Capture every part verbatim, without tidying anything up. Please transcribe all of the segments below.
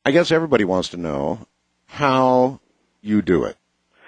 I guess everybody wants to know how you do it.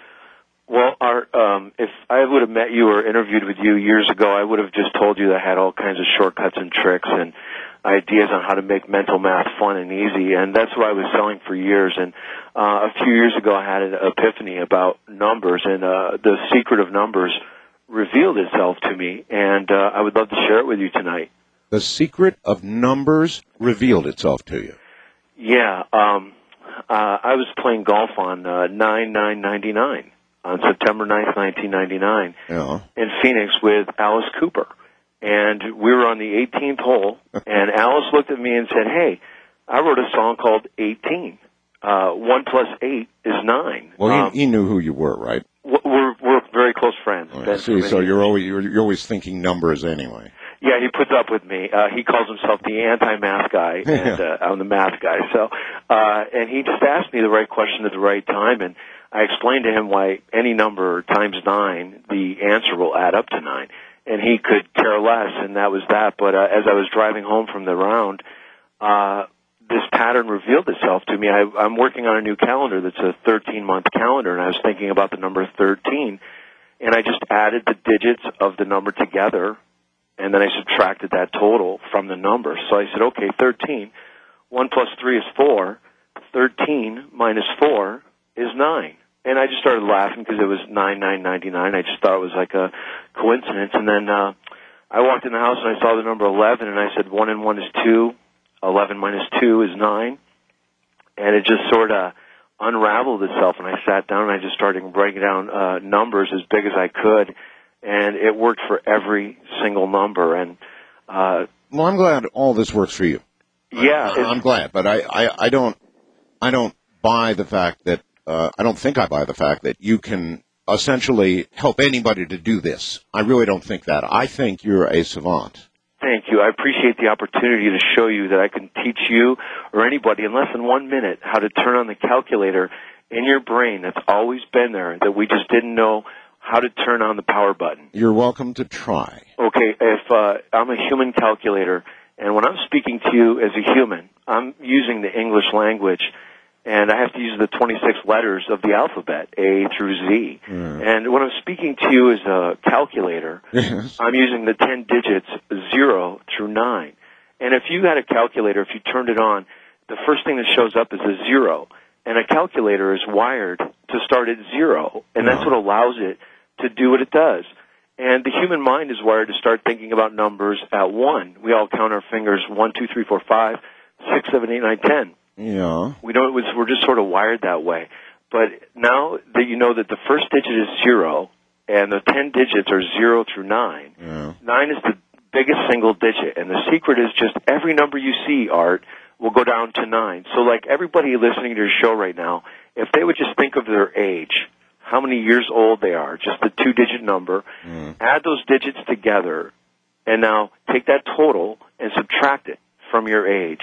Well, Art, um, if I would have met you or interviewed with you years ago, I would have just told you that I had all kinds of shortcuts and tricks and ideas on how to make mental math fun and easy, and that's what I was selling for years. And uh, a few years ago, I had an epiphany about numbers, and uh, the secret of numbers revealed itself to me, and uh, I would love to share it with you tonight. The secret of numbers revealed itself to you. Yeah, um, uh, I was playing golf on uh, nine nine ninety-nine on September ninth, nineteen ninety-nine, Yeah. in Phoenix with Alice Cooper. And we were on the eighteenth hole, and Alice looked at me and said, hey, I wrote a song called eighteen. Uh, one plus eight is nine. Well, um, he, he knew who you were, right? We're, we're very close friends. Oh, Ben, see, so you're always, you're, you're always thinking numbers anyway. Yeah, he puts up with me. Uh, he calls himself the anti-math guy, and uh, I'm the math guy. So, uh, and he just asked me the right question at the right time, and I explained to him why any number times nine, the answer will add up to nine. And he could care less, and that was that. But uh, as I was driving home from the round, uh, this pattern revealed itself to me. I, I'm working on a new calendar that's a thirteen-month calendar, and I was thinking about the number thirteen, and I just added the digits of the number together, and then I subtracted that total from the number. So I said, okay, thirteen. one plus three is four. thirteen minus four is nine. And I just started laughing because it was nine nine ninety-nine. I just thought it was like a coincidence. And then uh, I walked in the house and I saw the number eleven, and I said one and one is two. eleven minus two is nine. And it just sort of unraveled itself, and I sat down and I just started breaking down uh, numbers as big as I could, and it worked for every single number. And uh, well, I'm glad all this works for you. Yeah, I'm, I'm glad, but I, I, I don't I don't buy the fact that uh, I don't think I buy the fact that you can essentially help anybody to do this. I really don't think that. I think you're a savant. Thank you. I appreciate the opportunity to show you that I can teach you or anybody in less than one minute how to turn on the calculator in your brain that's always been there, that we just didn't know how to turn on the power button. You're welcome to try. Okay, if uh, I'm a human calculator, and when I'm speaking to you as a human, I'm using the English language, and I have to use the twenty-six letters of the alphabet, A through Z. Mm. And when I'm speaking to you as a calculator, yes. I'm using the ten digits, zero through nine. And if you had a calculator, if you turned it on, the first thing that shows up is a zero. And a calculator is wired to start at zero, and that's what allows it to do what it does. And the human mind is wired to start thinking about numbers at one. We all count our fingers, one, two, three, four, five, six, seven, eight, nine, ten. Yeah. We don't, we're just sort of wired that way. But now that you know that the first digit is zero, and the ten digits are zero through nine, yeah. nine is the biggest single digit. And the secret is just every number you see, Art, will go down to nine. So like everybody listening to your show right now, if they would just think of their age, how many years old they are, just the two-digit number, mm. add those digits together, and now take that total and subtract it from your age.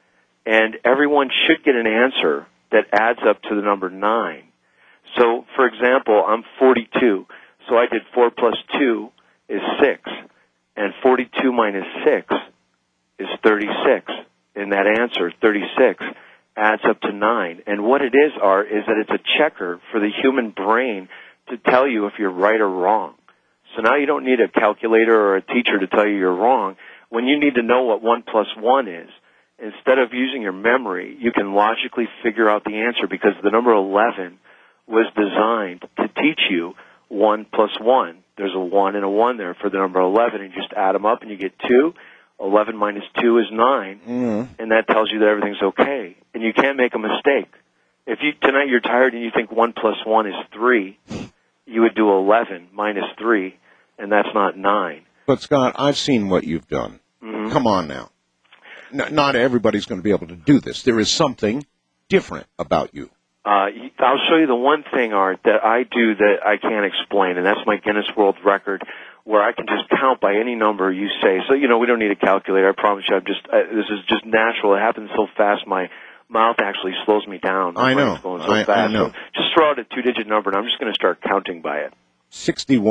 And everyone should get an answer that adds up to the number nine. So, for example, I'm forty-two, so I did four plus two is six, and forty-two minus six is thirty-six. And that answer, thirty-six, adds up to nine. And what it is, Art, is that it's a checker for the human brain to tell you if you're right or wrong. So now you don't need a calculator or a teacher to tell you you're wrong. When you need to know what one plus one is, instead of using your memory, you can logically figure out the answer, because the number eleven was designed to teach you one plus one. There's a one and a one there for the number eleven, and you just add them up and you get two. eleven minus two is nine, mm. and that tells you that everything's okay. And you can't make a mistake. If you tonight you're tired and you think one plus one is three, you would do eleven minus three, and that's not nine. But, Scott, I've seen what you've done. Mm-hmm. Come on now. N- not everybody's going to be able to do this. There is something different about you. Uh, I'll show you the one thing, Art, that I do that I can't explain, and that's my Guinness World Record, where I can just count by any number you say. So, you know, we don't need a calculator. I promise you, I'm just, uh, this is just natural. It happens so fast, my mouth actually slows me down. I know. It's going so I, fast. I know. So just throw out a two-digit number, and I'm just going to start counting by it. sixty-one.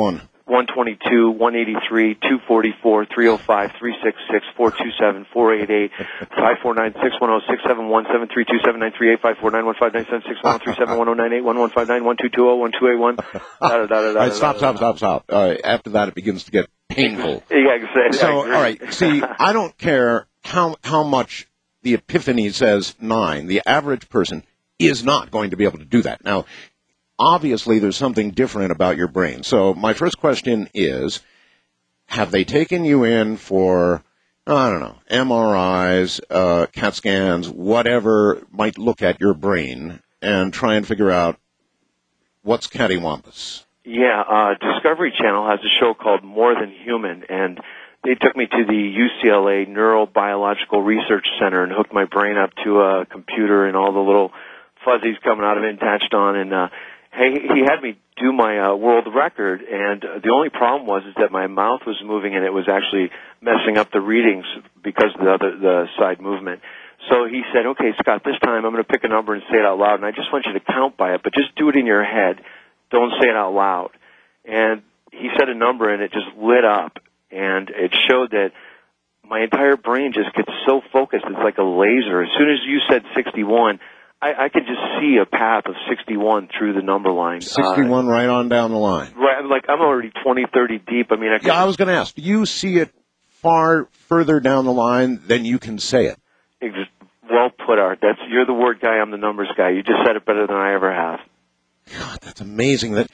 one twenty-two, one eighty-three, two forty-four, three oh five, three sixty-six, four twenty-seven, four eighty-eight, five four nine, six one zero, six seven one, seven three two, seven nine three eight, five four nine, one five nine seven, six one zero, three seven one zero nine eight, one one five nine, one two two zero, one two eight one. All right, stop, stop, stop, stop. Uh, after that, it begins to get painful. Yeah, exactly. So, all right, see, I don't care how how much the epiphany says nine. The average person is not going to be able to do that. Now, obviously, there's something different about your brain. So my first question is, have they taken you in for, I don't know, M R Is, uh, CAT scans, whatever might look at your brain and try and figure out what's cattywampus? Yeah, uh, Discovery Channel has a show called More Than Human, and they took me to the U C L A Neurobiological Research Center and hooked my brain up to a computer and all the little fuzzies coming out of it attached on, and uh, hey, he had me do my uh, world record, and uh, the only problem was is that my mouth was moving and it was actually messing up the readings because of the other, the side movement. So he said, okay, Scott, this time I'm going to pick a number and say it out loud, and I just want you to count by it, but just do it in your head. Don't say it out loud. And he said a number, and it just lit up, and it showed that my entire brain just gets so focused. It's like a laser. As soon as you said sixty-one, I, I could just see a path of sixty-one through the number line. sixty-one uh, right on down the line. Right. I'm like, I'm already twenty, thirty deep. I mean, I could, yeah, I was going to ask, do you see it far further down the line than you can say it? Ex- well put, Art. That's, you're the word guy, I'm the numbers guy. You just said it better than I ever have. God, that's amazing. That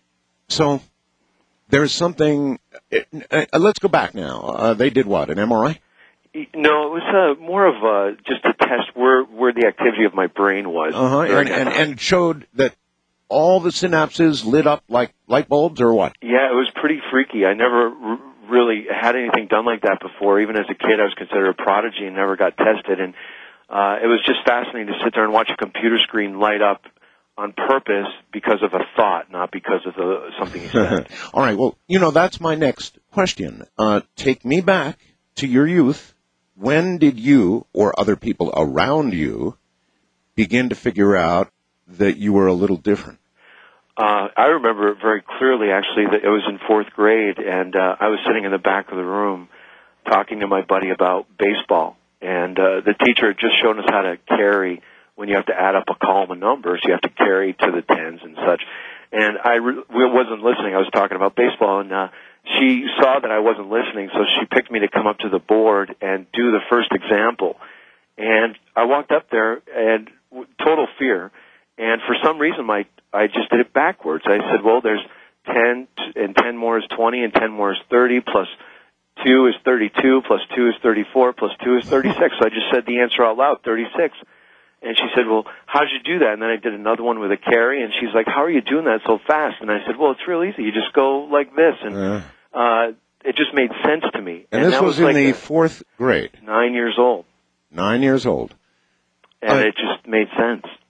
So there's something, uh, let's go back now. Uh, they did what, an M R I? No, it was uh, more of a, just to test where where the activity of my brain was. Uh-huh, and, and, and showed that all the synapses lit up like light bulbs, or what? Yeah, it was pretty freaky. I never r- really had anything done like that before. Even as a kid, I was considered a prodigy and never got tested. And uh, it was just fascinating to sit there and watch a computer screen light up on purpose because of a thought, not because of the, something you said. All right, well, you know, that's my next question. Uh, take me back to your youth. When did you, or other people around you, begin to figure out that you were a little different? Uh, I remember it very clearly, actually, that it was in fourth grade, and uh, I was sitting in the back of the room talking to my buddy about baseball. And uh, the teacher had just shown us how to carry when you have to add up a column of numbers. You have to carry to the tens and such. And I re- wasn't listening. I was talking about baseball, and uh, she saw that I wasn't listening, so she picked me to come up to the board and do the first example. And I walked up there, and total fear. And for some reason, my I just did it backwards. I said, well, there's ten, and ten more is twenty, and ten more is thirty, plus two is thirty-two, plus two is thirty-four, plus two is thirty-six. So I just said the answer out loud, thirty-six. And she said, well, how'd you do that? And then I did another one with a carry, and she's like, how are you doing that so fast? And I said, well, it's real easy. You just go like this. And uh, uh, it just made sense to me. And, and this that was, was in like the a, fourth grade? Nine years old. Nine years old. And uh, it just made sense.